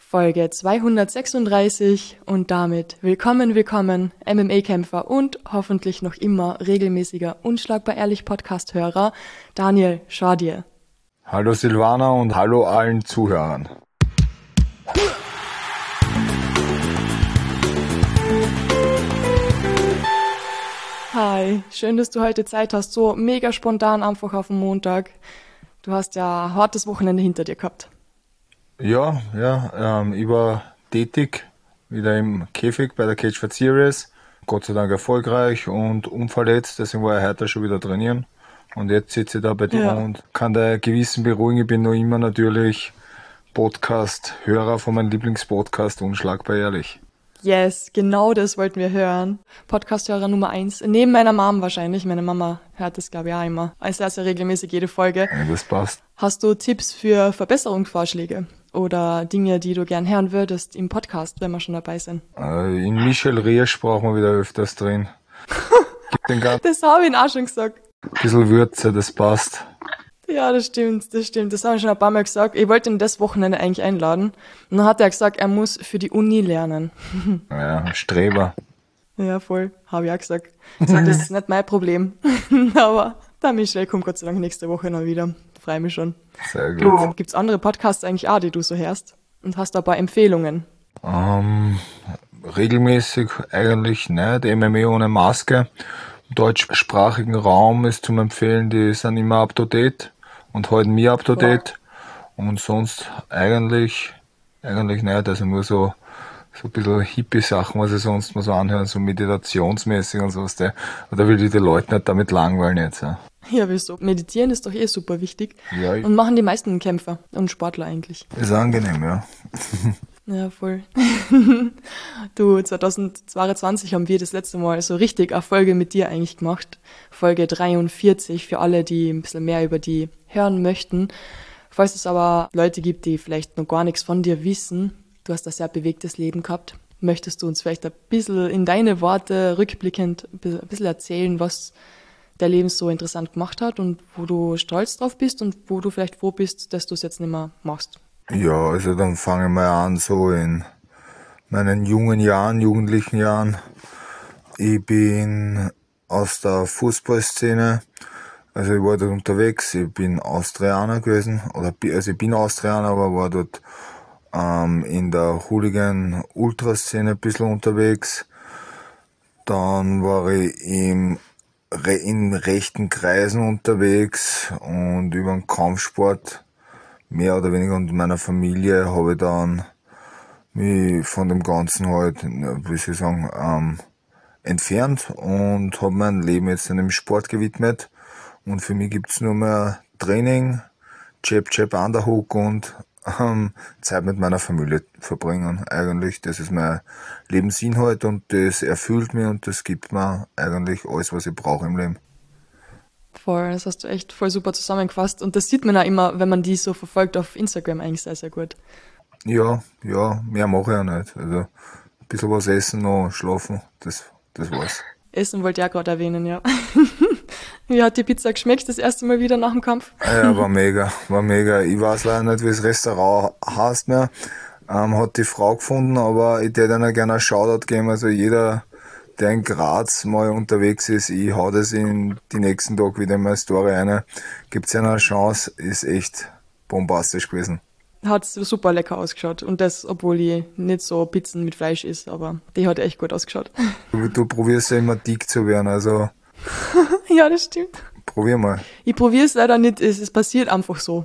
Folge 236 und damit willkommen MMA-Kämpfer und hoffentlich noch immer regelmäßiger Unschlagbar Ehrlich Podcast-Hörer Daniel Schadier. Hallo Silvana und hallo allen Zuhörern. Hi, schön, dass du heute Zeit hast, so mega spontan einfach auf den Montag. Du hast ja ein hartes Wochenende hinter dir gehabt. Ja, ich war tätig, wieder im Käfig bei der Cage Fight Series. Gott sei Dank erfolgreich und unverletzt, deswegen war ich heute schon wieder trainieren. Und jetzt sitze ich da bei dir und kann dein Gewissen beruhigen. Ich bin noch immer natürlich Podcast-Hörer von meinem Lieblingspodcast Unschlagbar Ehrlich. Yes, genau das wollten wir hören. Podcast-Hörer Nummer 1. Neben meiner Mom wahrscheinlich. Meine Mama hört das, glaube ich, auch immer. Also sehr regelmäßig jede Folge. Ja, das passt. Hast du Tipps für Verbesserungsvorschläge oder Dinge, die du gern hören würdest im Podcast, wenn wir schon dabei sind? In Michel Riesch brauchen wir wieder öfters drin. Das habe ich ihn auch schon gesagt. Ein bisschen Würze, das passt. Ja, das stimmt. Das haben wir schon ein paar Mal gesagt. Ich wollte ihn das Wochenende eigentlich einladen. Und dann hat er gesagt, er muss für die Uni lernen. Ja, Streber. Ja, voll. Habe ich auch gesagt. Das ist nicht mein Problem. Aber der Michel kommt Gott sei Dank nächste Woche noch wieder. Freue mich schon. Sehr gut. Gibt's andere Podcasts eigentlich auch, die du so hörst? Und hast da ein paar Empfehlungen? Regelmäßig eigentlich nicht. MMA ohne Maske. Im deutschsprachigen Raum ist zum Empfehlen, die sind immer up to date und halten mich up to date. Und sonst eigentlich nicht. Also nur so ein bisschen Hippie-Sachen, was ich sonst mal so anhören, so meditationsmäßig und sowas. Oder will ich die Leute nicht damit langweilen jetzt. Ja, wieso? Meditieren ist doch super wichtig. Ja, und machen die meisten Kämpfer und Sportler eigentlich. Ist angenehm, ja. Ja, voll. Du, 2022 haben wir das letzte Mal so richtig eine Folge mit dir eigentlich gemacht. Folge 43 für alle, die ein bisschen mehr über die hören möchten. Falls es aber Leute gibt, die vielleicht noch gar nichts von dir wissen, du hast ein sehr bewegtes Leben gehabt. Möchtest du uns vielleicht ein bisschen in deine Worte rückblickend ein bisschen erzählen, was dein Leben so interessant gemacht hat und wo du stolz drauf bist und wo du vielleicht froh bist, dass du es jetzt nicht mehr machst? Ja, also dann fangen wir an so in meinen jugendlichen Jahren. Ich bin aus der Fußballszene, also ich war dort unterwegs, ich bin Austrianer gewesen, ich bin Austrianer, aber war dort in der Hooligan-Ultraszene ein bisschen unterwegs. Dann war ich in rechten Kreisen unterwegs und über den Kampfsport mehr oder weniger und meiner Familie habe ich dann mich von dem Ganzen halt, wie soll ich sagen, entfernt und habe mein Leben jetzt einem Sport gewidmet. Und für mich gibt's nur mehr Training, Jab, Underhook und Zeit mit meiner Familie verbringen. Eigentlich, das ist mein Lebensinhalt und das erfüllt mich und das gibt mir eigentlich alles, was ich brauche im Leben. Voll, das hast du echt voll super zusammengefasst. Und das sieht man auch immer, wenn man die so verfolgt auf Instagram, eigentlich sehr, sehr gut. Ja, mehr mache ich ja nicht. Also ein bisschen was essen, noch schlafen, das war's. Essen wollte ich auch gerade erwähnen, ja. Wie hat die Pizza geschmeckt, das erste Mal wieder nach dem Kampf? Ja, war mega. Ich weiß leider nicht, wie das Restaurant heißt mehr. Hat die Frau gefunden, aber ich hätte ihnen gerne einen Shoutout geben. Also jeder, der in Graz mal unterwegs ist, ich hau das in die nächsten Tage wieder in meine Story rein. Gibt's ja eine Chance, ist echt bombastisch gewesen. Hat super lecker ausgeschaut. Und das, obwohl ich nicht so Pizzen mit Fleisch isst, aber die hat echt gut ausgeschaut. Du probierst ja immer dick zu werden, also. Ja, das stimmt. Probier mal. Ich probier's leider nicht, es passiert einfach so.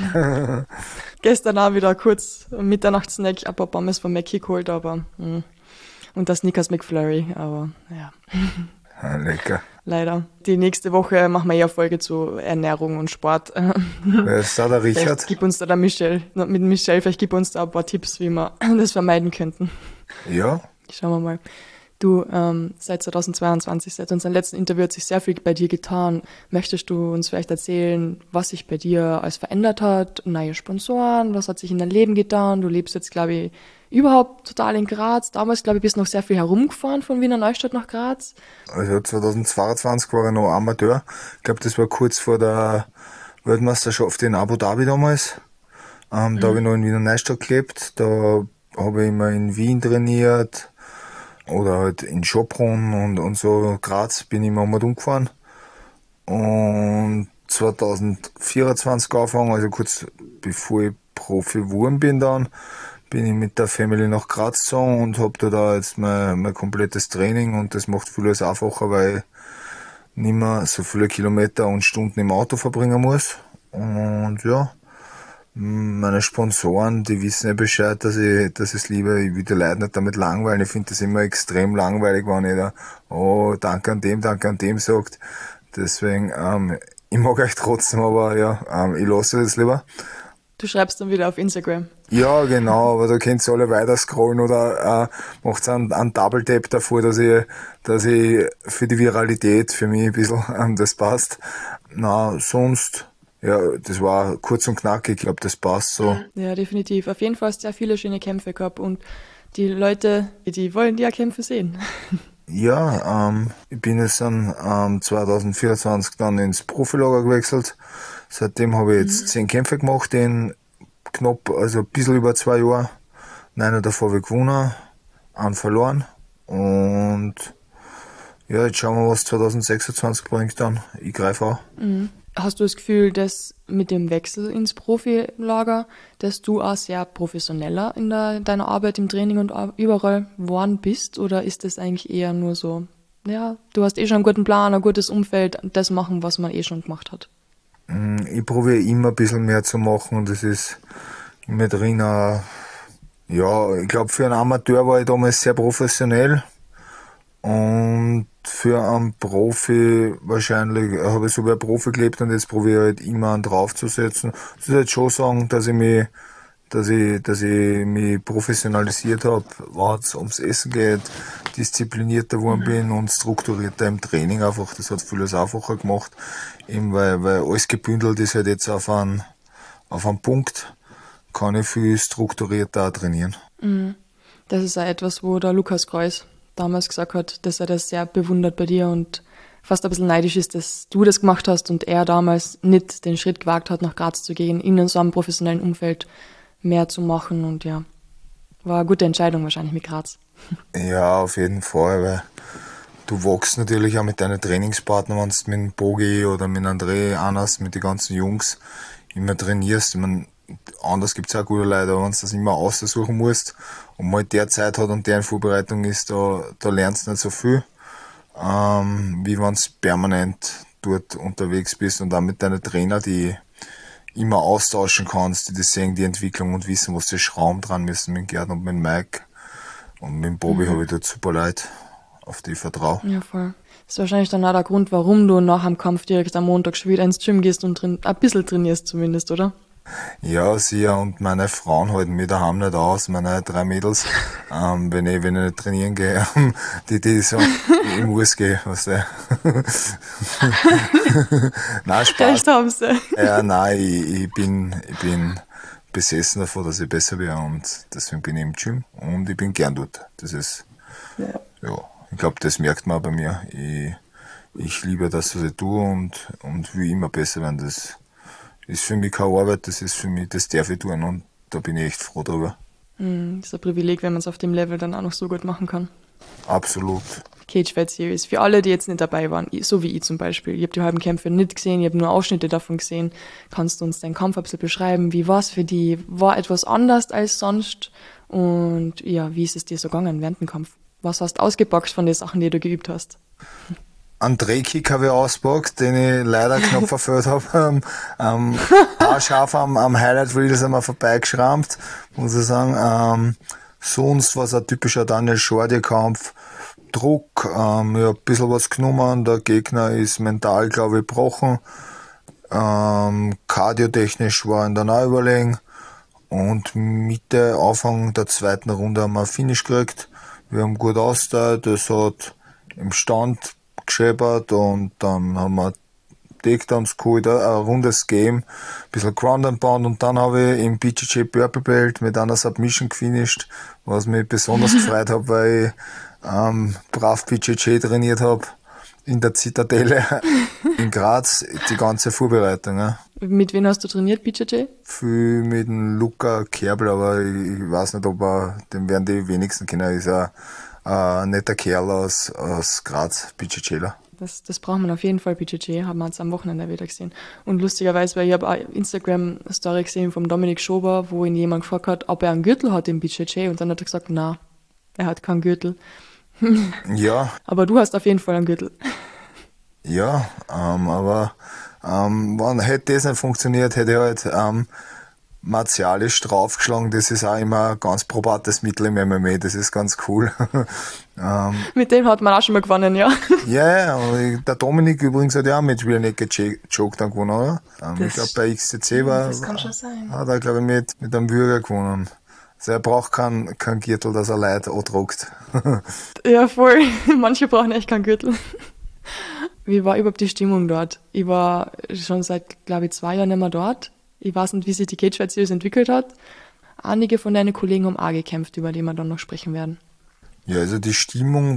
Gestern auch wieder kurz Mitternachtssnack, ein paar Pommes von Mackie geholt, aber und das Snickers McFlurry, aber ja. Lecker. Leider. Die nächste Woche machen wir ja Folge zu Ernährung und Sport. Wer ist da der Richard? Vielleicht gibt uns da Michelle, vielleicht gibt uns da ein paar Tipps, wie wir das vermeiden könnten. Ja. Schauen wir mal. Du, seit 2022, seit unserem letzten Interview hat sich sehr viel bei dir getan. Möchtest du uns vielleicht erzählen, was sich bei dir alles verändert hat? Neue Sponsoren, was hat sich in deinem Leben getan? Du lebst jetzt, glaube ich, überhaupt total in Graz. Damals, glaube ich, bist du noch sehr viel herumgefahren von Wiener Neustadt nach Graz. Also 2022 war ich noch Amateur. Ich glaube, das war kurz vor der Weltmeisterschaft in Abu Dhabi damals. Da habe ich noch in Wiener Neustadt gelebt. Da habe ich immer in Wien trainiert oder halt in Schopron und so. Graz bin ich immer mal umgefahren. Und 2024 angefangen, also kurz bevor ich Profi geworden bin dann, bin ich mit der Family nach Graz gezogen und habe da jetzt mein komplettes Training und das macht vieles einfacher, weil ich nicht mehr so viele Kilometer und Stunden im Auto verbringen muss. Und ja, meine Sponsoren, die wissen ja Bescheid, dass ich es liebe. Ich will die Leute nicht damit langweilen. Ich finde das immer extrem langweilig, wenn jeder, oh, danke an dem sagt. Deswegen, ich mag euch trotzdem, aber ja, ich lasse das lieber. Du schreibst dann wieder auf Instagram. Ja, genau, aber da könnt ihr alle weiter scrollen oder macht einen Double Tap davor, dass ich für die Viralität für mich ein bisschen das passt. Na, sonst, ja, das war kurz und knackig, ich glaube, das passt so. Ja, definitiv. Auf jeden Fall hast du sehr viele schöne Kämpfe gehabt und die Leute, die wollen die ja Kämpfe sehen. Ja, ich bin jetzt dann 2024 dann ins Profilager gewechselt. Seitdem habe ich jetzt 10 Kämpfe gemacht in knapp, also ein bisschen über 2 Jahren. 9 davon habe ich gewonnen, einen verloren. Und ja, jetzt schauen wir, was 2026 bringt dann. Ich greife an. Hast du das Gefühl, dass mit dem Wechsel ins Profilager, dass du auch sehr professioneller in deiner Arbeit im Training und überall geworden bist? Oder ist das eigentlich eher nur so, ja, du hast eh schon einen guten Plan, ein gutes Umfeld, das machen, was man eh schon gemacht hat? Ich probiere immer ein bisschen mehr zu machen und das ist immer drin. Ja, ich glaube, für einen Amateur war ich damals sehr professionell und für einen Profi wahrscheinlich, habe ich so wie ein Profi gelebt und jetzt probiere ich halt immer einen draufzusetzen. Ich muss halt schon sagen, dass ich mich professionalisiert habe, wenn es ums Essen geht, disziplinierter geworden bin und strukturierter im Training einfach. Das hat vieles einfacher gemacht, eben weil alles gebündelt ist halt jetzt auf einen Punkt, kann ich viel strukturierter auch trainieren. Das ist auch etwas, wo der Lukas Kreuz damals gesagt hat, dass er das sehr bewundert bei dir und fast ein bisschen neidisch ist, dass du das gemacht hast und er damals nicht den Schritt gewagt hat, nach Graz zu gehen, in so einem professionellen Umfeld mehr zu machen und ja, war eine gute Entscheidung wahrscheinlich mit Graz. Ja, auf jeden Fall, weil du wachst natürlich auch mit deinen Trainingspartnern, wenn du mit dem Bogi oder mit André Annas, mit den ganzen Jungs immer trainierst. Ich mein, anders gibt's auch gute Leute, aber wenn du das immer aussuchen musst und mal der Zeit hat und der in Vorbereitung ist, da lernst du nicht so viel, wie wenn du permanent dort unterwegs bist und auch mit deinen Trainer, die immer austauschen kannst, die das sehen, die Entwicklung und wissen, was sie schrauben dran müssen mit Gerd und mit Mike. Und mit dem Bobby habe ich dort super Leute, auf die ich vertraue. Ja, voll. Das ist wahrscheinlich dann auch der Grund, warum du nach dem Kampf direkt am Montag schon wieder ins Gym gehst und ein bisschen trainierst zumindest, oder? Ja, sie und meine Frauen halten mich daheim nicht aus, meine 3 Mädels, wenn ich nicht trainieren gehe, die so, ich muss gehen, weißt du. Nein, Spaß. Recht haben sie. Ja, nein, ich bin besessen davon, dass ich besser werde und deswegen bin ich im Gym und ich bin gern dort. Das ist, ja, ich glaube, das merkt man auch bei mir. Ich liebe das, was ich tue und will immer besser werden. Das ist für mich keine Arbeit, das ist für mich, das darf ich tun und da bin ich echt froh drüber. Das ist ein Privileg, wenn man es auf dem Level dann auch noch so gut machen kann. Absolut. Cage Fight Series. Für alle, die jetzt nicht dabei waren, so wie ich zum Beispiel. Ich habe die halben Kämpfe nicht gesehen, ich habe nur Ausschnitte davon gesehen. Kannst du uns deinen Kampf ein bisschen beschreiben? Wie war es für die? War etwas anders als sonst? Und ja, wie ist es dir so gegangen während dem Kampf? Was hast du ausgepackt von den Sachen, die du geübt hast? Einen Drehkick habe ich auspackt, den ich leider knapp verfehlt habe. Scharf am Highlight Reel ist einmal vorbeigeschrammt, muss ich sagen. Sonst war es ein typischer Daniel Schordi-Kampf. Druck, ein bisschen was genommen. Der Gegner ist mental, glaube ich, gebrochen. Kardiotechnisch war ihn dann auch überlegen. Und Mitte, Anfang der zweiten Runde haben wir ein Finish gekriegt. Wir haben gut ausgeteilt, es hat im Stand gescheppert und dann haben wir Takedowns geholt, ein rundes Game, ein bisschen Ground and Pound und dann habe ich im BJJ Purple Belt mit einer Submission gefinisht, was mich besonders gefreut hat, weil ich brav BJJ trainiert habe in der Zitadelle in Graz die ganze Vorbereitung. Ja. Mit wem hast du trainiert, BJJ? Viel mit dem Luca Kerbel, aber ich weiß nicht, ob den werden die wenigsten kennen. Er ist ein netter Kerl aus Graz, BJJler. Das braucht man auf jeden Fall, BJJ, haben wir jetzt am Wochenende wieder gesehen. Und lustigerweise, weil ich habe eine Instagram-Story gesehen vom Dominik Schober, wo ihn jemand gefragt hat, ob er einen Gürtel hat im BJJ, und dann hat er gesagt, na, er hat keinen Gürtel. Ja. Aber du hast auf jeden Fall einen Gürtel. Ja, aber wenn hätte das nicht funktioniert, hätte ich halt martialisch draufgeschlagen. Das ist auch immer ein ganz probates Mittel im MMA, das ist ganz cool. Mit dem hat man auch schon mal gewonnen, ja. Ja, und der Dominik übrigens hat ja auch mit Rear Naked Choke dann gewonnen, oder? Ich glaube bei XTC das kann schon sein. Hat er, glaube ich, mit einem Würger gewonnen. Also er braucht keinen Gürtel, dass er Leute andruckt. Ja, voll. Manche brauchen echt keinen Gürtel. Wie war überhaupt die Stimmung dort? Ich war schon seit, glaube ich, 2 Jahren nicht mehr dort. Ich weiß nicht, wie sich die Cage Fight Series entwickelt hat. Einige von deinen Kollegen haben auch gekämpft, über die wir dann noch sprechen werden. Ja, also die Stimmung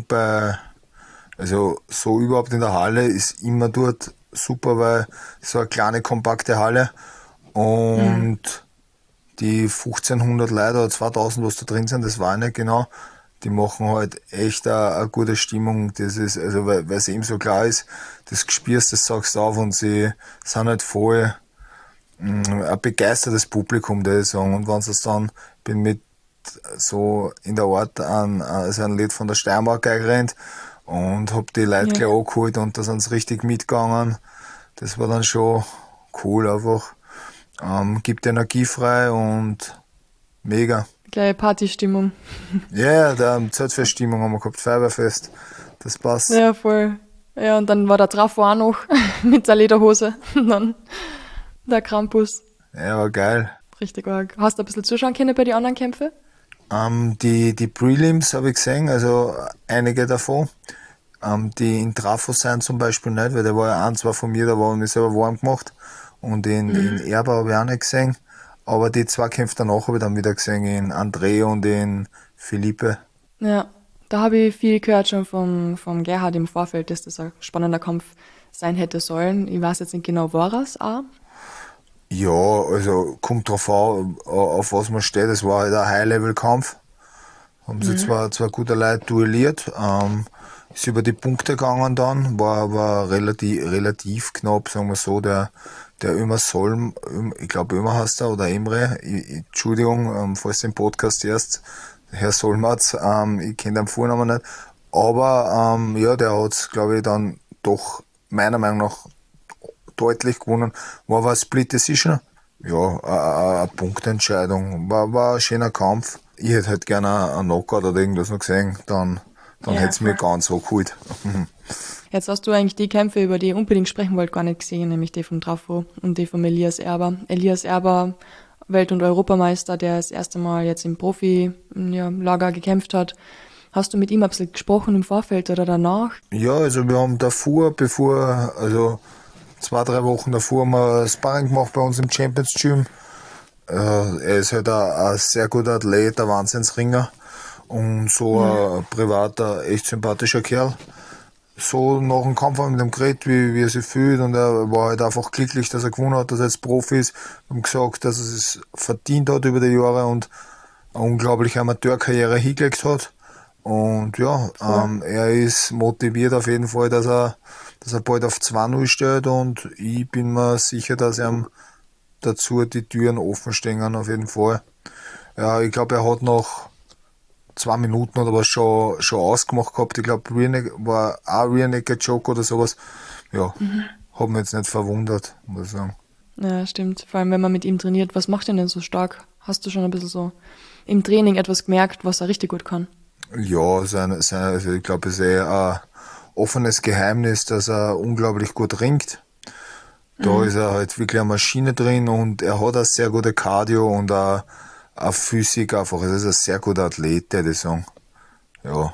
also so überhaupt in der Halle ist immer dort super, weil so eine kleine, kompakte Halle und die 1500 Leute oder 2000, was da drin sind, das war nicht genau, die machen halt echt eine gute Stimmung. Das ist, also weil es eben so klar ist, das spürst, das sagst du auf, und sie sind halt voll ein begeistertes Publikum, das ich sagen. Und wenn es dann, bin mit so in der Art also ein Lied von der Steiermark eingerannt und hab die Leute gleich angeholt, und da sind sie richtig mitgegangen. Das war dann schon cool einfach. Gibt Energie frei und mega. Gleiche Partystimmung. Ja, der Zeltfeststimmung haben wir gehabt, Feuerwehrfest. Das passt. Ja, voll. Ja, und dann war der Trafo auch noch mit der Lederhose. Und dann der Krampus. Ja, war geil. Richtig arg. Hast du ein bisschen zuschauen können bei den anderen Kämpfen? Die Prelims habe ich gesehen, also einige davon. Die in Trafo sein zum Beispiel nicht, weil der war ja 1, 2 von mir, da war ich mich selber warm gemacht. Und in Erba habe ich auch nicht gesehen. Aber die 2 Kämpfe danach habe ich dann wieder gesehen, in André und in Felipe. Ja, da habe ich viel gehört schon vom Gerhard im Vorfeld, dass das ein spannender Kampf sein hätte sollen. Ich weiß jetzt nicht genau, war es auch. Ja, also kommt drauf an, auf was man steht. Es war halt ein High-Level-Kampf. Haben sie zwei gute Leute duelliert. Ist über die Punkte gegangen dann, war relativ knapp, sagen wir so. Der Ömer Solm, ich glaube Ömer heißt er, oder Emre, Entschuldigung, falls den Podcast erst, Herr Solmatz, ich kenne den Vornamen nicht. Aber ja, der hat, glaube ich, dann doch meiner Meinung nach deutlich gewonnen. War aber eine Split Decision. Ja, eine Punktentscheidung. War ein schöner Kampf. Ich hätte halt gerne einen Knockout oder irgendwas noch gesehen. Dann hätte es mir ganz so geholt. Jetzt hast du eigentlich die Kämpfe, über die ich unbedingt sprechen wollte, gar nicht gesehen, nämlich die von Trafo und die von Elias Erber. Elias Erber, Welt- und Europameister, der das erste Mal jetzt im Profi-Lager gekämpft hat. Hast du mit ihm ein bisschen gesprochen im Vorfeld oder danach? Ja, also wir haben also 2, 3 Wochen davor haben wir Sparring gemacht bei uns im Champions Gym. Er ist halt ein sehr guter Athlet, ein Wahnsinnsringer und so ein privater, echt sympathischer Kerl. So nach dem Kampf haben wir mit ihm geredet, wie er sich fühlt, und er war halt einfach glücklich, dass er gewonnen hat, dass er jetzt Profi ist. Wir haben gesagt, dass er es verdient hat über die Jahre und eine unglaubliche Amateurkarriere hingelegt hat. Und ja, er ist motiviert auf jeden Fall, dass er bald auf 2-0 steht, und ich bin mir sicher, dass ihm dazu die Türen offen stehen, auf jeden Fall. Ja, ich glaube, er hat noch 2 Minuten oder was schon ausgemacht gehabt. Ich glaube, war auch Rear Naked Choke oder sowas. Ja, hat mich jetzt nicht verwundert, muss ich sagen. Ja, stimmt. Vor allem, wenn man mit ihm trainiert. Was macht ihn denn so stark? Hast du schon ein bisschen so im Training etwas gemerkt, was er richtig gut kann? Ja, also ich glaube, es ist ein offenes Geheimnis, dass er unglaublich gut ringt. Da ist er halt wirklich eine Maschine drin, und er hat eine sehr gute Cardio und eine Physik einfach. Es ist ein sehr guter Athlet, der ich sagen. Ja.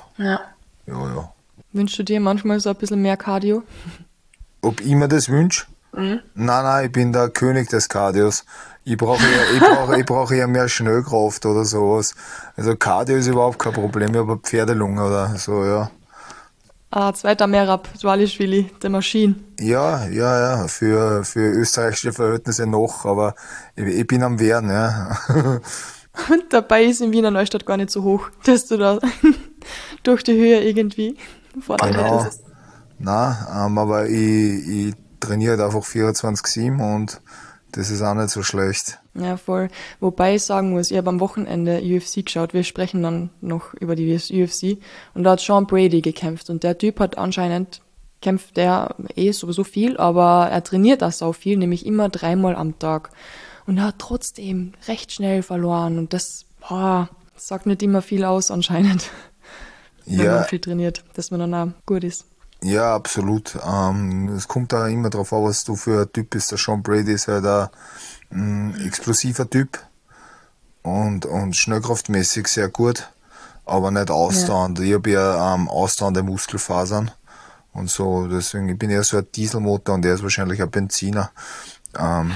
Wünschst du dir manchmal so ein bisschen mehr Cardio? Ob ich mir das wünsche? Nein, ich bin der König des Cardios. Ich brauche eher mehr Schnellkraft oder sowas. Also Cardio ist überhaupt kein Problem, ich habe eine Pferdelunge oder so, ja. Zweiter Merab Dvalishvili, der Maschine. Ja, für österreichische Verhältnisse noch, aber ich bin am Werden, ja. Und dabei ist in Wiener Neustadt gar nicht so hoch, dass du da durch die Höhe irgendwie Vorteil Genau. hättest. Nein, aber ich trainiere halt einfach 24/7 und das ist auch nicht so schlecht. Ja, voll. Wobei ich sagen muss, ich habe am Wochenende UFC geschaut. Wir sprechen dann noch über die UFC. Und da hat Sean Brady gekämpft. Und der Typ hat anscheinend, kämpft der sowieso viel, aber er trainiert auch so viel, nämlich immer 3-mal am Tag. Und er hat trotzdem recht schnell verloren. Und das sagt nicht immer viel aus anscheinend, wenn man Ja, viel trainiert, dass man dann auch gut ist. ja, absolut. Es kommt da immer drauf an, was du für ein Typ bist. Der Sean Brady ist halt ein explosiver Typ und schnellkraftmäßig sehr gut, aber nicht Ja. ausdauernd. Ich habe ja ausdauernde Muskelfasern und so, deswegen ich bin eher so ein Dieselmotor und er ist wahrscheinlich ein Benziner. Ähm,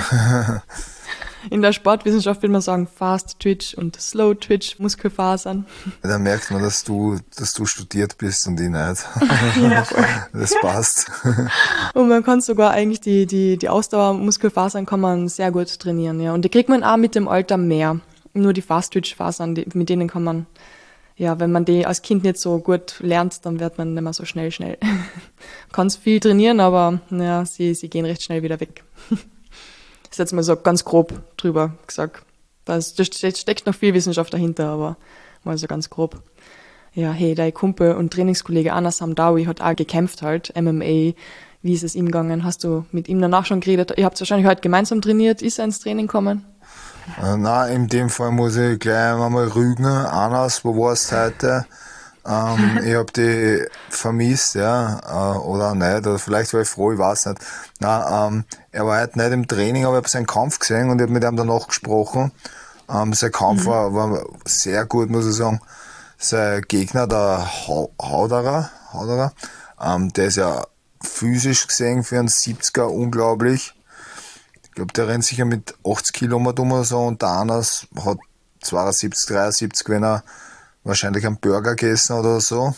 In der Sportwissenschaft will man sagen Fast Twitch und Slow Twitch, Muskelfasern. Da merkt man, dass du studiert bist und ich nicht. Ja, voll. Das passt. Und man kann sogar eigentlich die Ausdauermuskelfasern kann man sehr gut trainieren, ja. Und die kriegt man auch mit dem Alter mehr. Nur die Fast-Twitch-Fasern, mit denen kann man, ja, wenn man die als Kind nicht so gut lernt, dann wird man nicht mehr so schnell. Kann viel trainieren, aber ja, sie gehen recht schnell wieder weg. Das ist jetzt mal so ganz grob drüber gesagt. Da steckt noch viel Wissenschaft dahinter, aber mal so ganz grob. Ja, hey, dein Kumpel und Trainingskollege Anas Hamdawi hat auch gekämpft halt, MMA. Wie ist es ihm gegangen? Hast du mit ihm danach schon geredet? Ihr habt wahrscheinlich heute gemeinsam trainiert. Ist er ins Training gekommen? Na, in dem Fall muss ich gleich einmal rügen. Anas, wo warst du heute? Ich hab die vermisst, ja, oder auch nicht, oder vielleicht war ich froh, ich weiß nicht. Er war heute nicht im Training, aber ich habe seinen Kampf gesehen und ich habe mit ihm danach gesprochen. Sein Kampf war sehr gut, muss ich sagen. Sein Gegner, der Hauderer, der ist ja physisch gesehen für einen 70er unglaublich. Ich glaube, der rennt sicher mit 80 Kilometern oder so und der Anas hat 72, 73, wenn er wahrscheinlich einen Burger gegessen oder so.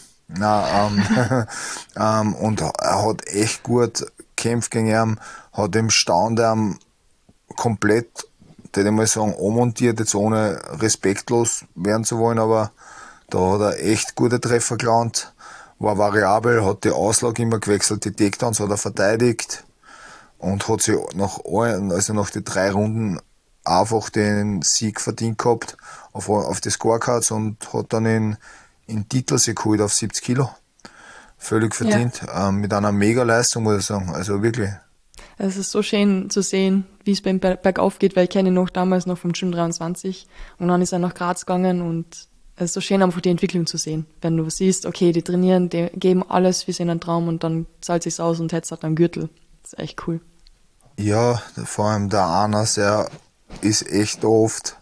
Und er hat echt gut gekämpft gegen ihn, hat im Stand komplett, würde ich mal sagen, anmontiert, jetzt ohne respektlos werden zu wollen, aber da hat er echt gute Treffer gelandet, war variabel, hat die Auslage immer gewechselt, die Takedowns hat er verteidigt und hat sich nach den 3 Runden einfach den Sieg verdient gehabt auf die Scorecards und hat dann in Titel sich geholt auf 70 Kilo. Völlig Ja. verdient, mit einer Mega-Leistung, muss ich sagen, also wirklich. Es ist so schön zu sehen, wie es beim Bergauf geht, weil ich kenne ihn noch damals noch vom Gym 23 und dann ist er nach Graz gegangen und es ist so schön, einfach die Entwicklung zu sehen. Wenn du siehst, okay, die trainieren, die geben alles für seinen Traum und dann zahlt sich's aus und jetzt hat er einen Gürtel. Das ist echt cool. Ja, vor allem der Anas, er ist echt oft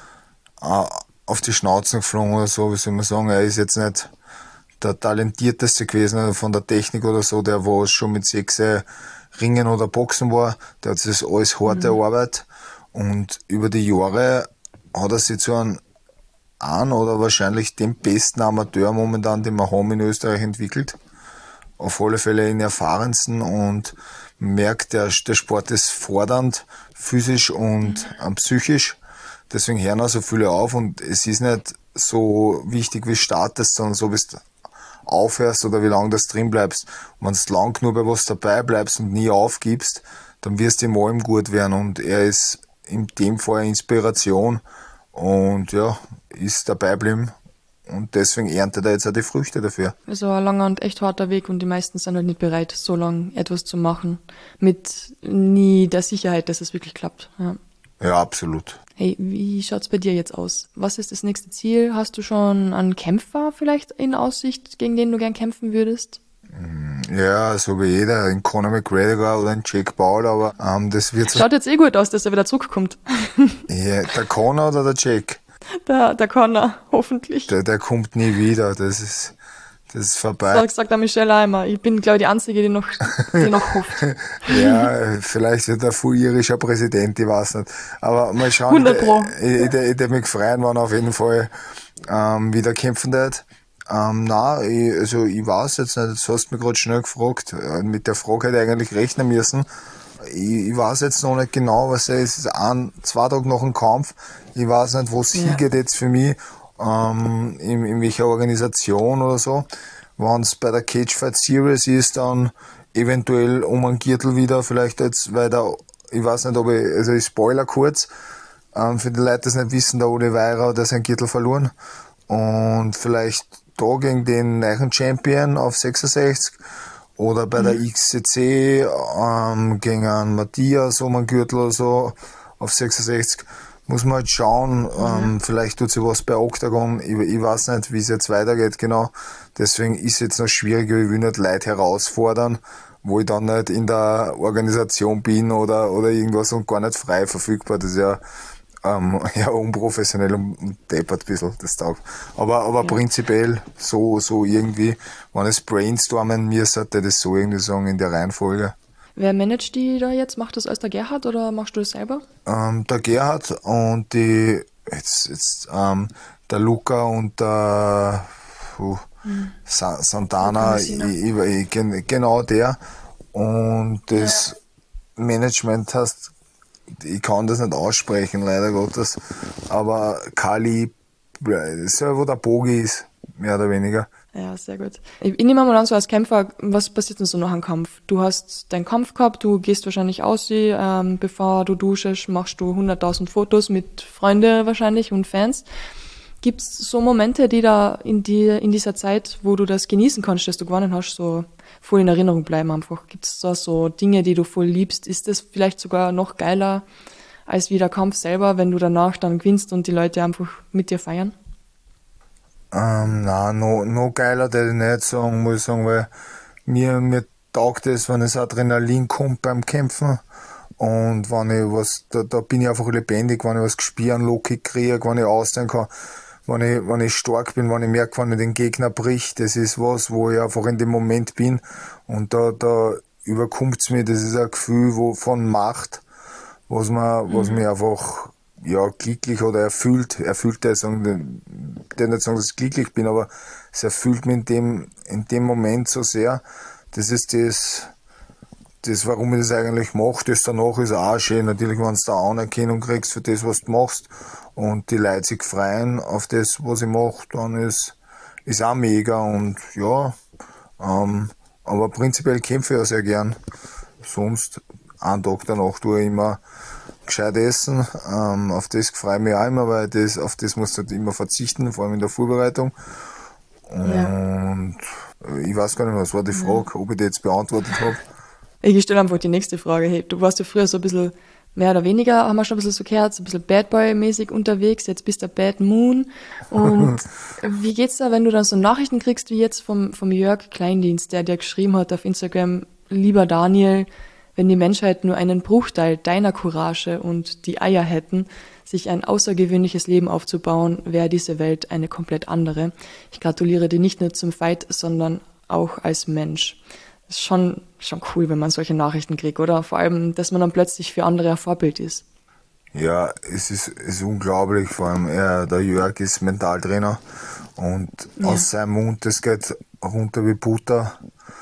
auf die Schnauze geflogen oder so, wie soll man sagen, er ist jetzt nicht der talentierteste gewesen von der Technik oder so, der wo schon mit 6 Ringen oder Boxen war, der hat das alles harte Arbeit und über die Jahre hat er sich zu einem oder wahrscheinlich dem besten Amateur momentan, den wir haben in Österreich entwickelt. Auf alle Fälle den erfahrensten und man merkt, der Sport ist fordernd, physisch und psychisch. Deswegen hören auch so viele auf und es ist nicht so wichtig, wie du startest, sondern so, wie du aufhörst oder wie lange du drin bleibst. Und wenn du lang genug bei was dabei bleibst und nie aufgibst, dann wirst du im allem gut werden und er ist in dem Fall eine Inspiration und ja, ist dabei geblieben und deswegen erntet er jetzt auch die Früchte dafür. Also ein langer und echt harter Weg und die meisten sind halt nicht bereit, so lang etwas zu machen, mit nie der Sicherheit, dass es wirklich klappt. Ja. Ja, absolut. Hey, wie schaut's bei dir jetzt aus? Was ist das nächste Ziel? Hast du schon einen Kämpfer vielleicht in Aussicht, gegen den du gern kämpfen würdest? Ja, so wie jeder, ein Conor McGregor oder ein Jake Paul, aber das wird so. Schaut jetzt gut aus, dass er wieder zurückkommt. Ja, der Conor oder der Jake? Der Connor, hoffentlich. Der kommt nie wieder, das ist vorbei. So sagt der Michelle Eimer. Ich bin, glaube ich, die Einzige, die noch hofft. Ja, vielleicht wird er ein irischer Präsident, ich weiß nicht. Aber mal schauen, 100 Pro. ich mich freuen, wenn er auf jeden Fall wieder kämpfen wird. Also ich weiß jetzt nicht, das hast du mich gerade schnell gefragt. Mit der Frage hätte ich eigentlich rechnen müssen. Ich weiß jetzt noch nicht genau, was es ist. 2 Tage nach dem Kampf. Ich weiß nicht, wo es Ja. hingeht jetzt für mich, in welcher Organisation oder so. Wenn es bei der Cage Fight Series ist, dann eventuell um einen Gürtel wieder, vielleicht jetzt, weil ich weiß nicht, also ich spoiler kurz, für die Leute, die es nicht wissen, der Oliveira hat seinen Gürtel verloren. Und vielleicht da gegen den neuen Champion auf 66 oder bei der XCC gegen einen Matthias um einen Gürtel oder so auf 66. Muss man halt schauen, vielleicht tut sich was bei Octagon. Ich weiß nicht, wie es jetzt weitergeht, genau. Deswegen ist es jetzt noch schwieriger, ich will nicht Leute herausfordern, wo ich dann nicht in der Organisation bin oder irgendwas und gar nicht frei verfügbar. Das ist ja ja, unprofessionell und deppert ein bisschen, das Tag. Aber Ja. prinzipiell so irgendwie, wenn es brainstormen mir sollte, das so irgendwie sagen in der Reihenfolge. Wer managt die da jetzt? Macht das alles der Gerhard oder machst du das selber? Der Gerhard und der Luca und der Santana, Messina. genau der. Und das Management heißt, ich kann das nicht aussprechen, leider Gottes, aber Kali, das ist ja, wo der Bogi ist, mehr oder weniger. Ja, sehr gut. Ich nehme mal an, so als Kämpfer, was passiert denn so nach einem Kampf? Du hast deinen Kampf gehabt, du gehst wahrscheinlich aus, bevor du duschst, machst du 100.000 Fotos mit Freunden wahrscheinlich und Fans. Gibt's so Momente, die da in dieser Zeit, wo du das genießen kannst, dass du gewonnen hast, so voll in Erinnerung bleiben einfach? Gibt's da so Dinge, die du voll liebst? Ist das vielleicht sogar noch geiler als wie der Kampf selber, wenn du danach dann gewinnst und die Leute einfach mit dir feiern? No geiler, der ich nicht sagen, muss ich sagen, weil mir taugt es, wenn das Adrenalin kommt beim Kämpfen. Und wenn ich da bin ich einfach lebendig, wenn ich was gespüren, Loki kriege, wenn ich ausstehen kann, wenn ich stark bin, wenn ich merke, wenn ich den Gegner bricht, das ist was, wo ich einfach in dem Moment bin. Und da überkommt's mir, das ist ein Gefühl von Macht, was mich einfach, ja, glücklich oder erfüllt, der nicht sagen, dass ich glücklich bin, aber es erfüllt mich in dem Moment so sehr. Das ist warum ich das eigentlich mache. Das danach ist auch schön. Natürlich, wenn du da Anerkennung kriegst für das, was du machst und die Leute sich freuen auf das, was ich mache, dann ist auch mega und ja, aber prinzipiell kämpfe ich ja sehr gern. Sonst, einen Tag danach tue ich immer gescheit essen. Auf das freue ich mich auch immer, weil auf das musst du halt immer verzichten, vor allem in der Vorbereitung. Ja. Und ich weiß gar nicht mehr, was war die Frage, ob ich die jetzt beantwortet habe. Ich stelle einfach die nächste Frage. Hey, du warst ja früher so ein bisschen, mehr oder weniger, haben wir schon ein bisschen so gehört, so ein bisschen Bad Boy-mäßig unterwegs, jetzt bist du Bad Moon. Und wie geht's da, wenn du dann so Nachrichten kriegst, wie jetzt vom Jörg Kleindienst, der dir geschrieben hat auf Instagram, lieber Daniel, wenn die Menschheit nur einen Bruchteil deiner Courage und die Eier hätten, sich ein außergewöhnliches Leben aufzubauen, wäre diese Welt eine komplett andere. Ich gratuliere dir nicht nur zum Fight, sondern auch als Mensch. Das ist schon cool, wenn man solche Nachrichten kriegt, oder? Vor allem, dass man dann plötzlich für andere ein Vorbild ist. Ja, es ist unglaublich, vor allem der Jörg ist Mentaltrainer und Ja. aus seinem Mund, das geht runter wie Butter,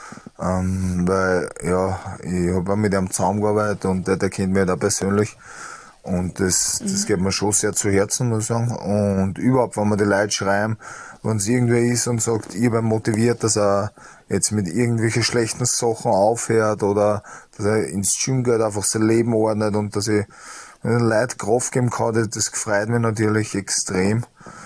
weil ja, ich habe auch mit ihm zusammengearbeitet und der kennt mich da persönlich und das geht mir schon sehr zu Herzen, muss ich sagen. Und überhaupt, wenn man die Leute schreiben, wenn es irgendwer ist und sagt, ich bin motiviert, dass er jetzt mit irgendwelchen schlechten Sachen aufhört oder dass er ins Gym geht, einfach sein Leben ordnet und dass ich den Leuten Kraft geben kann, das freut mich natürlich extrem.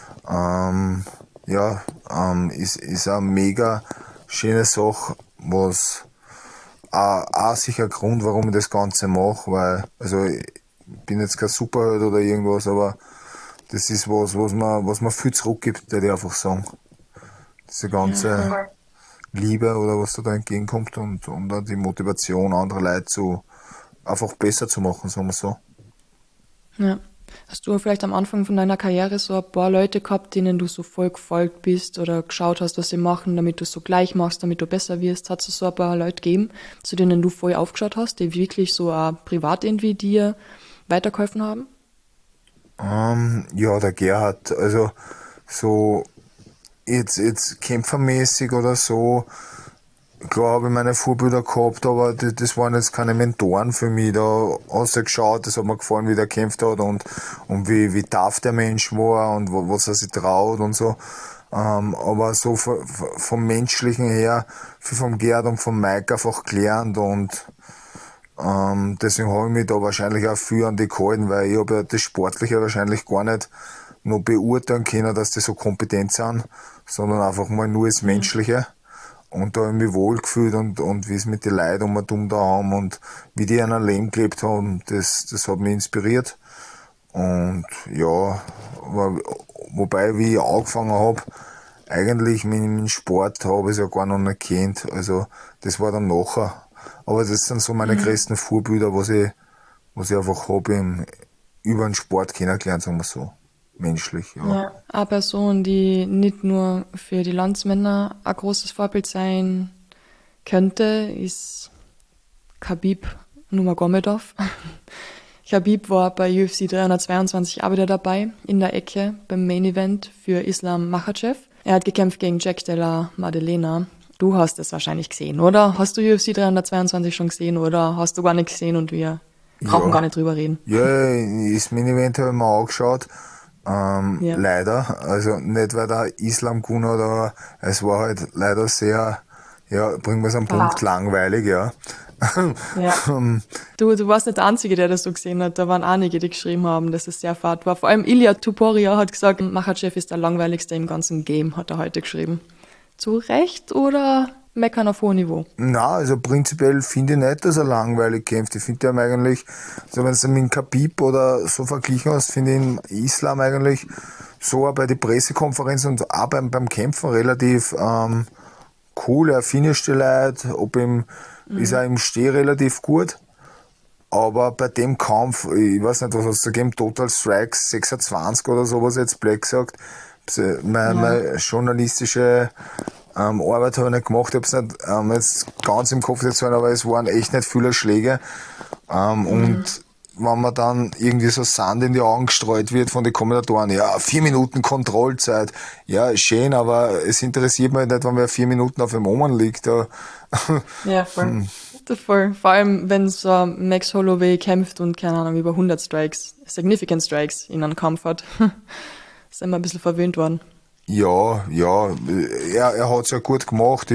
Ist eine mega schöne Sache, was auch sicher ein Grund, warum ich das Ganze mache, weil, also ich bin jetzt kein Superheld oder irgendwas, aber das ist was mir viel zurückgibt, würde ich einfach sagen. Diese Ja, ganze voll. Liebe oder was da entgegenkommt und auch die Motivation anderer Leute einfach besser zu machen, sagen wir so. Ja. Hast du vielleicht am Anfang von deiner Karriere so ein paar Leute gehabt, denen du so voll gefolgt bist oder geschaut hast, was sie machen, damit du es so gleich machst, damit du besser wirst? Hat es so ein paar Leute gegeben, zu denen du voll aufgeschaut hast, die wirklich so auch privat irgendwie dir weitergeholfen haben? Ja, der Gerhard, also so jetzt kämpfermäßig oder so, klar habe ich meine Vorbilder gehabt, aber das waren jetzt keine Mentoren für mich. Da hast du geschaut, das hat mir gefallen, wie der gekämpft hat und wie tough der Mensch war und was er sich traut und so. Aber so vom Menschlichen her, viel vom Gerd und vom Mike einfach gelernt und deswegen habe ich mich da wahrscheinlich auch viel an die gehalten, weil ich habe ja das Sportliche wahrscheinlich gar nicht noch beurteilen können, dass die so kompetent sind, sondern einfach mal nur das Menschliche. Und da habe ich mich wohlgefühlt und wie es mit den Leuten um mich dumm da haben und wie die in einem Leben gelebt haben, das hat mich inspiriert. Und ja, wobei, wie ich angefangen habe, eigentlich mit dem Sport habe ich es ja gar noch nicht kennt. Also das war dann nachher. Aber das sind so meine größten Vorbilder, was ich einfach habe über den Sport kennengelernt, sagen wir so. Menschlich, ja. Ja. Eine Person, die nicht nur für die Landsmänner ein großes Vorbild sein könnte, ist Khabib Nurmagomedov. Khabib war bei UFC 322 auch wieder dabei, in der Ecke, beim Main Event für Islam Makhachev. Er hat gekämpft gegen Jack Della Maddalena. Du hast es wahrscheinlich gesehen, oder? Hast du UFC 322 schon gesehen oder hast du gar nicht gesehen und wir brauchen gar nicht drüber reden? Ja, das Main-Event habe ich mir angeschaut. Ja. Leider, also nicht weil der Islam gewonnen hat, aber es war halt leider sehr, ja, bringen wir es am Punkt, langweilig, ja. Ja. Du warst nicht der Einzige, der das so gesehen hat. Da waren einige, die geschrieben haben, dass es sehr fad war. Vor allem Ilya Tuporia hat gesagt, Makhachev ist der langweiligste im ganzen Game, hat er heute geschrieben. Zu Recht oder meckern auf hohem Niveau? Na, also prinzipiell finde ich nicht, dass er langweilig kämpft. Ich finde ihn eigentlich, also wenn du mit dem Khabib oder so verglichen hast, finde ich ihn Islam eigentlich so auch bei den Pressekonferenzen und auch beim Kämpfen relativ cool. Er finisht die Leute, ist auch im Steh relativ gut. Aber bei dem Kampf, ich weiß nicht, was hast du gegeben, Total Strikes 26 oder so, was jetzt Black sagt. Meine journalistische Arbeit habe ich nicht gemacht, ich habe es nicht jetzt ganz im Kopf jetzt aber es waren echt nicht viele Schläge. Und wenn man dann irgendwie so Sand in die Augen gestreut wird von den Kommentatoren, ja, 4 Minuten Kontrollzeit, ja, schön, aber es interessiert mich nicht, wenn wer 4 Minuten auf dem Omen liegt. Ja, voll. Voll. Vor allem, wenn so Max Holloway kämpft und, keine Ahnung, über 100 Strikes, Significant Strikes in einem Kampf hat. Ist immer ein bisschen verwöhnt worden. Ja, er hat es ja gut gemacht.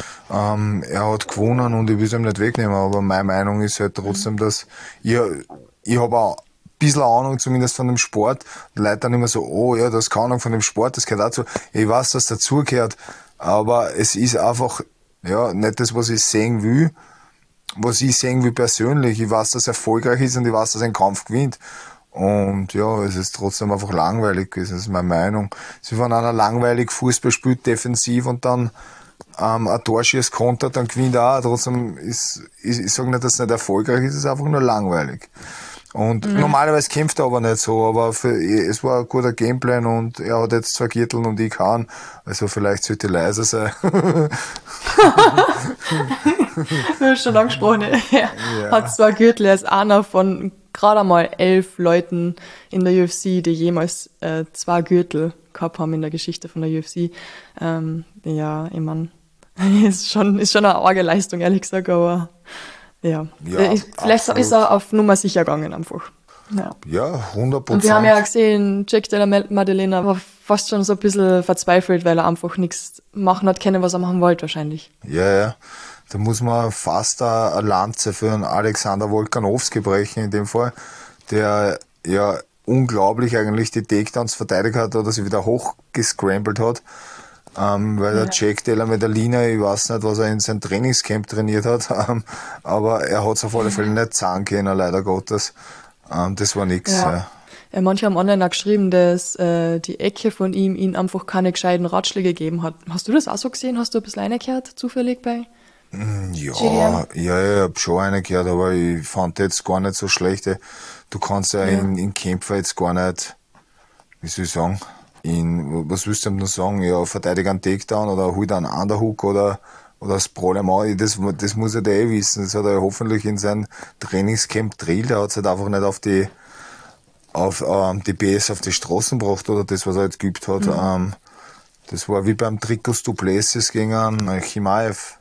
Er hat gewonnen und ich will es ihm nicht wegnehmen, aber meine Meinung ist halt trotzdem, dass ich habe auch ein bisschen Ahnung zumindest von dem Sport. Die Leute dann immer so, oh ja, das ist keine Ahnung von dem Sport, das gehört dazu. Ich weiß, dass dazugehört, aber es ist einfach ja nicht das, was ich sehen will. Was ich sehen will persönlich. Ich weiß, dass er erfolgreich ist und ich weiß, dass er einen Kampf gewinnt. Und ja, es ist trotzdem einfach langweilig gewesen, das ist meine Meinung. Sie waren einer langweilig Fußball spielt, defensiv und dann ein Torschieß kontert, dann gewinnt er auch. Trotzdem ich sage nicht, dass es nicht erfolgreich ist, es ist einfach nur langweilig. Und normalerweise kämpft er aber nicht so, aber es war ein guter Gameplan und er hat jetzt 2 Gürtel und ich kann. Also vielleicht sollte ich leiser sein. Du hast schon angesprochen, er hat 2 Gürtel, er ist einer von gerade einmal 11 Leuten in der UFC, die jemals 2 Gürtel gehabt haben in der Geschichte von der UFC. Ja, ich meine, ist schon eine arge Leistung, ehrlich gesagt, aber ja. Vielleicht ist er auf Nummer sicher gegangen einfach. Ja, 100%. Und wir haben ja auch gesehen, Jack Della Maddalena war fast schon so ein bisschen verzweifelt, weil er einfach nichts machen hat können, was er machen wollte wahrscheinlich. Ja. Da muss man fast eine Lanze für einen Alexander Volkanovski brechen in dem Fall, der ja unglaublich eigentlich die Takedowns verteidigt hat oder sich wieder hochgescrambled hat. Weil der Jack Della Maddalena, ich weiß nicht, was er in seinem Trainingscamp trainiert hat, aber er hat es auf alle Fälle nicht zahlen können, leider Gottes. Das war nix. Ja. Manche haben online auch geschrieben, dass die Ecke von ihm einfach keine gescheiten Ratschläge gegeben hat. Hast du das auch so gesehen? Hast du ein bisschen reingehört, zufällig bei Ja, ich hab schon eine gehört, aber ich fand jetzt gar nicht so schlecht. Du kannst ja in Kämpfer jetzt gar nicht, wie soll ich sagen, was willst du denn sagen? Ja, verteidige einen Takedown oder hol einen Underhook oder sprawl ihm an. Das muss er ja wissen. Das hat er ja hoffentlich in seinem Trainingscamp drillt. Er hat es halt einfach nicht auf die PS auf die Straßen gebracht oder das, was er jetzt geübt hat. Das war wie beim Trikots Duplessis gegen einen Chimaev.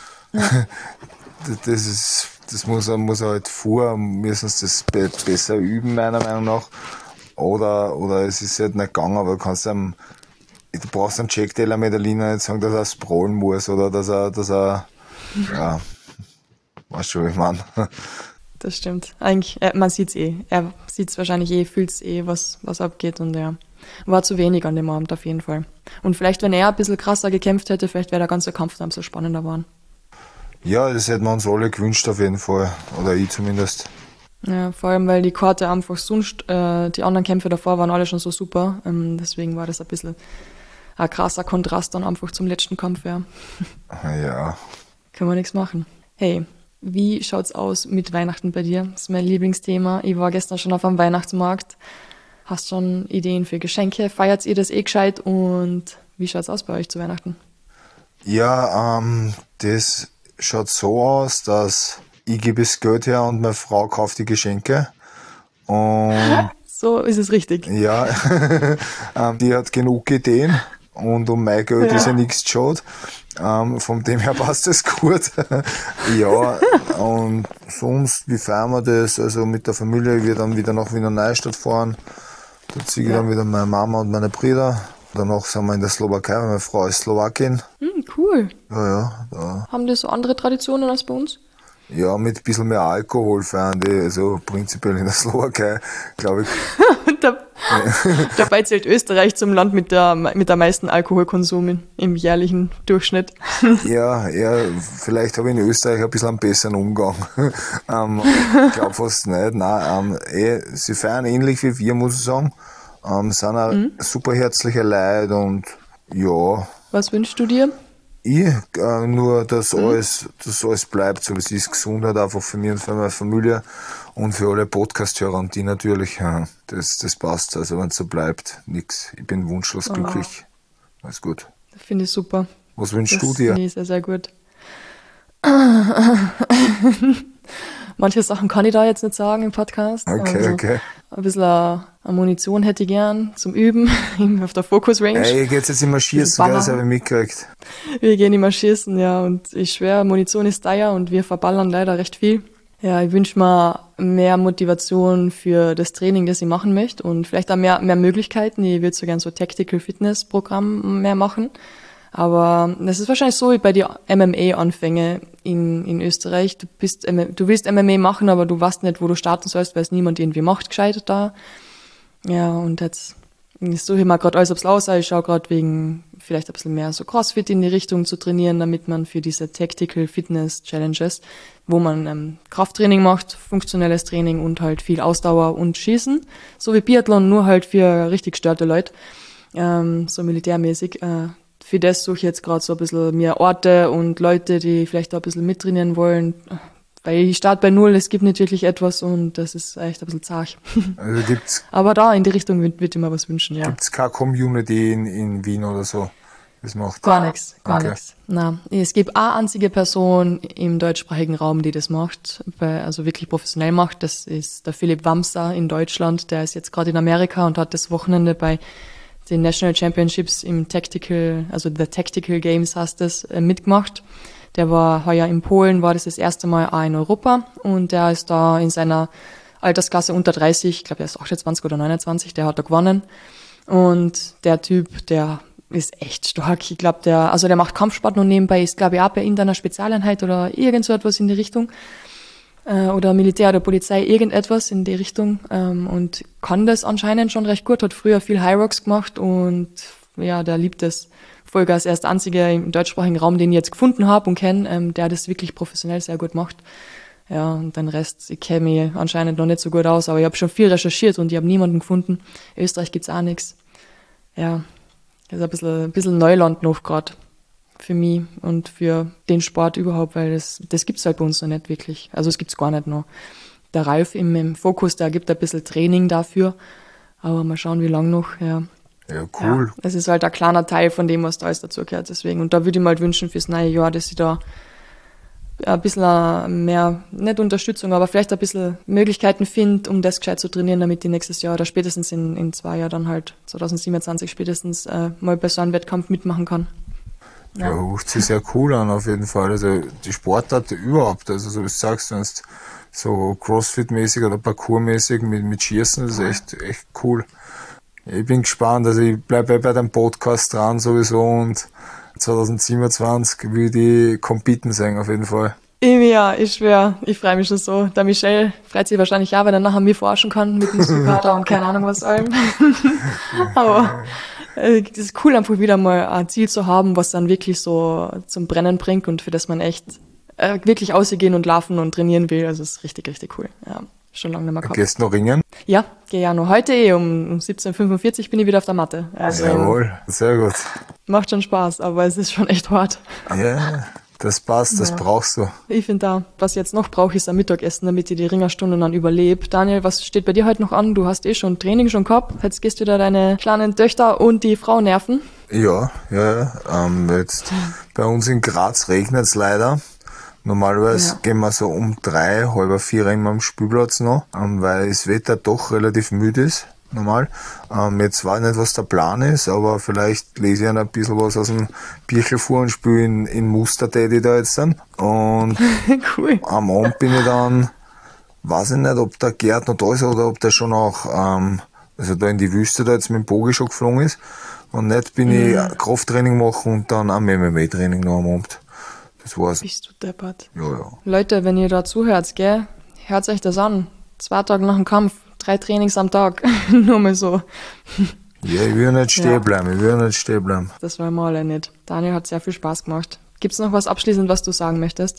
Das muss er halt müssen sie das besser üben, meiner Meinung nach. Oder es ist halt nicht gegangen, aber du brauchst einen Jack Della Maddalena nicht sagen, dass er sprawlen muss oder dass er, ja, weißt du, wie ich meine. Das stimmt. Eigentlich, man sieht's eh. Er sieht's wahrscheinlich eh, fühlt's eh, was abgeht und ja. War zu wenig an dem Abend auf jeden Fall. Und vielleicht, wenn er ein bisschen krasser gekämpft hätte, vielleicht wäre der ganze Kampf dann so spannender geworden. Ja, das hätten wir uns alle gewünscht auf jeden Fall. Oder ich zumindest. Ja, vor allem, weil die Karte einfach sonst, die anderen Kämpfe davor waren alle schon so super. Deswegen war das ein bisschen ein krasser Kontrast dann einfach zum letzten Kampf, ja. Ja. Kann man nichts machen. Hey, wie schaut's aus mit Weihnachten bei dir? Das ist mein Lieblingsthema. Ich war gestern schon auf einem Weihnachtsmarkt. Hast schon Ideen für Geschenke? Feiert ihr das eh gescheit? Und wie schaut's aus bei euch zu Weihnachten? Ja, das schaut so aus, dass ich gebe das Geld her und meine Frau kauft die Geschenke. Und So ist es richtig. ja, die hat genug Ideen und um mein Geld ist ja nichts geschaut. Von dem her passt das gut. Ja, und sonst, wie feiern wir das? Also mit der Familie, wir dann wieder nach Wiener Neustadt fahren. Da ziehe ich dann wieder meine Mama und meine Brüder. Danach sind wir in der Slowakei, weil meine Frau ist Slowakin. Cool. Ja, da. Haben die so andere Traditionen als bei uns? Ja, mit ein bisschen mehr Alkohol feiern die, also prinzipiell in der Slowakei, glaube ich. Dabei zählt Österreich zum Land mit der meisten Alkoholkonsum im jährlichen Durchschnitt. Ja, vielleicht habe ich in Österreich ein bisschen einen besseren Umgang. Ich glaube fast nicht. Nein, sie feiern ähnlich wie wir, muss ich sagen. Sind auch super herzliche Leute und ja. Was wünschst du dir? Nur, dass alles bleibt, so wie es ist, Gesundheit einfach für mich und für meine Familie und für alle Podcast-Hörer und die natürlich, ja, das passt. Also wenn es so bleibt, nix. Ich bin wunschlos glücklich. Alles gut. Das finde ich super. Was wünschst du dir? Das finde ich sehr, sehr gut. Manche Sachen kann ich da jetzt nicht sagen im Podcast. Okay. Ein bisschen eine Munition hätte ich gern zum Üben auf der Focus Range. Ey, ihr geht jetzt immer schießen, gell? Das habe ich mitgekriegt. Wir gehen immer schießen, ja. Und ich schwöre, Munition ist teuer und wir verballern leider recht viel. Ja, ich wünsche mir mehr Motivation für das Training, das ich machen möchte und vielleicht auch mehr Möglichkeiten. Ich würde so gern so Tactical Fitness Programm mehr machen. Aber das ist wahrscheinlich so wie bei den MMA-Anfänge in Österreich. Du willst MMA machen, aber du weißt nicht, wo du starten sollst, weil es niemand irgendwie macht, gescheit da. Ja, und jetzt suche ich mir gerade alles aus. Ich schaue gerade wegen vielleicht ein bisschen mehr so Crossfit in die Richtung zu trainieren, damit man für diese Tactical Fitness Challenges, wo man Krafttraining macht, funktionelles Training und halt viel Ausdauer und Schießen, so wie Biathlon, nur halt für richtig gestörte Leute, so militärmäßig. Für das suche ich jetzt gerade so ein bisschen mehr Orte und Leute, die vielleicht auch ein bisschen mittrainieren wollen. Weil ich starte bei Null, es gibt nicht wirklich etwas und das ist echt ein bisschen zart. Also gibt's. Aber da in die Richtung würde ich mir was wünschen, ja. Gibt's keine Community in Wien oder so, das macht? Gar nichts. Okay. Na, es gibt eine einzige Person im deutschsprachigen Raum, die das macht, also wirklich professionell macht. Das ist der Philipp Wamser in Deutschland. Der ist jetzt gerade in Amerika und hat das Wochenende bei den National Championships im Tactical, also The Tactical Games heißt das, mitgemacht. Der war heuer in Polen, war das erste Mal auch in Europa und der ist da in seiner Altersklasse unter 30, ich glaube, er ist 28 oder 29, der hat da gewonnen. Und der Typ, der ist echt stark. Ich glaube, der macht Kampfsport noch nebenbei, ist, glaube ich, auch bei irgendeiner Spezialeinheit oder irgend so etwas in die Richtung. Oder Militär oder Polizei, irgendetwas in die Richtung. Und kann das anscheinend schon recht gut, hat früher viel High Rocks gemacht und ja, der liebt das. Vollgas, er ist der einzige im deutschsprachigen Raum, den ich jetzt gefunden habe und kenne, der das wirklich professionell sehr gut macht. Ja, und den Rest, ich kenne mich anscheinend noch nicht so gut aus, aber ich habe schon viel recherchiert und ich habe niemanden gefunden. In Österreich gibt's auch nichts. Ja, das ist ein bisschen Neuland noch gerade für mich und für den Sport überhaupt, weil das gibt's halt bei uns noch nicht wirklich. Also es gibt's gar nicht noch. Der Ralf im Fokus, der gibt ein bisschen Training dafür, aber mal schauen, wie lang noch, ja. Ja, cool. Ja, es ist halt ein kleiner Teil von dem, was da alles dazu gehört, deswegen. Und da würde ich mir halt wünschen fürs neue Jahr, dass ich da ein bisschen mehr, nicht Unterstützung, aber vielleicht ein bisschen Möglichkeiten finde, um das gescheit zu trainieren, damit ich nächstes Jahr oder spätestens in 2 Jahren dann halt 2027 spätestens mal bei so einem Wettkampf mitmachen kann. Ja, hört sich sehr cool an auf jeden Fall. Also die Sportart überhaupt, also so wie du sagst, wenn es so Crossfit-mäßig oder Parkour-mäßig mit Schießen, das ist echt cool. Ich bin gespannt, also ich bleibe bei deinem Podcast dran sowieso und 2027 will ich competen sein auf jeden Fall. Ja, ich schwör, ich freue mich schon so. Der Michel freut sich wahrscheinlich auch, weil er nachher mir forschen kann mit dem Muskelkater und keine Ahnung was allem. Aber es ist cool, einfach wieder mal ein Ziel zu haben, was dann wirklich so zum Brennen bringt und für das man echt wirklich ausgehen und laufen und trainieren will. Also es ist richtig, richtig cool. Ja, schon lange nicht mehr gehabt. Gehst du noch ringen? Ja, gehe ja noch heute um 17:45 bin ich wieder auf der Matte. Also, jawohl, sehr gut. Macht schon Spaß, aber es ist schon echt hart. Ja, das passt, das brauchst du. Ich finde da, was ich jetzt noch brauche, ist ein Mittagessen, damit ich die Ringerstunden dann überlebe. Daniel, was steht bei dir heute noch an? Du hast schon Training schon gehabt. Jetzt gehst du da deine kleinen Töchter und die Frau nerven. Ja. Jetzt bei uns in Graz regnet es leider. Normalerweise gehen wir so um 3, halb 4 immer am Spielplatz noch, weil das Wetter doch relativ müde ist. Normal. Jetzt weiß ich nicht, was der Plan ist, aber vielleicht lese ich ein bisschen was aus dem Birchel vor und spiele in Muster tätig da jetzt dann. Und cool. Am Abend bin ich dann, weiß ich nicht, ob der Gerd noch da ist oder ob der schon auch, also da in die Wüste da jetzt mit dem Bogi schon geflogen ist. Und nicht bin ich Krafttraining machen und dann am MMA-Training noch am Abend. Das war's. Bist du deppert. Ja. Leute, wenn ihr da zuhört, gell, hört euch das an. 2 Tage nach dem Kampf, 3 Trainings am Tag. Nur mal so. Ja, ich will nicht stehen bleiben. Das wollen wir alle nicht. Daniel hat sehr viel Spaß gemacht. Gibt's noch was abschließend, was du sagen möchtest?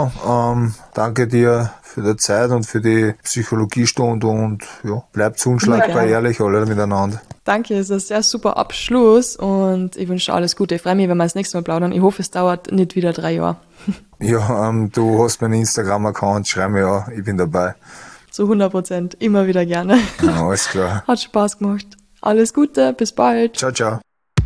Danke dir für die Zeit und für die Psychologiestunde und ja, bleibt unschlagbar ehrlich alle miteinander. Danke, es ist ein sehr super Abschluss und ich wünsche alles Gute. Ich freue mich, wenn wir das nächste Mal plaudern. Ich hoffe, es dauert nicht wieder 3 Jahre. Ja, du hast meinen Instagram-Account, schreib mir an, ich bin dabei. Zu 100%, immer wieder gerne. Ja, alles klar. Hat Spaß gemacht. Alles Gute, bis bald. Ciao, ciao.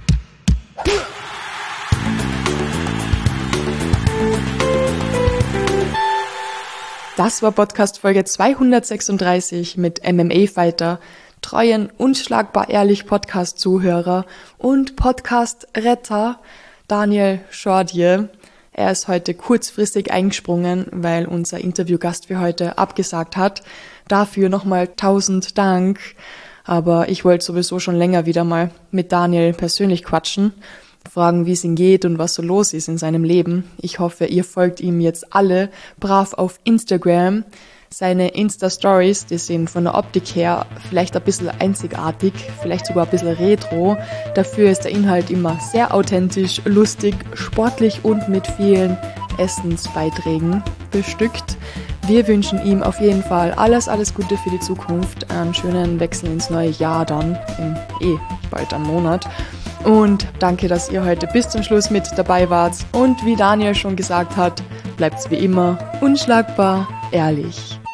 Das war Podcast Folge 236 mit MMA-Fighter, treuen, unschlagbar ehrlich Podcast-Zuhörer und Podcast-Retter Daniel Schordier. Er ist heute kurzfristig eingesprungen, weil unser Interviewgast für heute abgesagt hat. Dafür nochmal 1000 Dank. Aber ich wollte sowieso schon länger wieder mal mit Daniel persönlich quatschen, fragen, wie es ihm geht und was so los ist in seinem Leben. Ich hoffe, ihr folgt ihm jetzt alle brav auf Instagram. Seine Insta-Stories, die sind von der Optik her vielleicht ein bisschen einzigartig, vielleicht sogar ein bisschen retro. Dafür ist der Inhalt immer sehr authentisch, lustig, sportlich und mit vielen Essensbeiträgen bestückt. Wir wünschen ihm auf jeden Fall alles Gute für die Zukunft, einen schönen Wechsel ins neue Jahr dann, in bald einen Monat. Und danke, dass ihr heute bis zum Schluss mit dabei wart. Und wie Daniel schon gesagt hat, bleibt's wie immer unschlagbar ehrlich.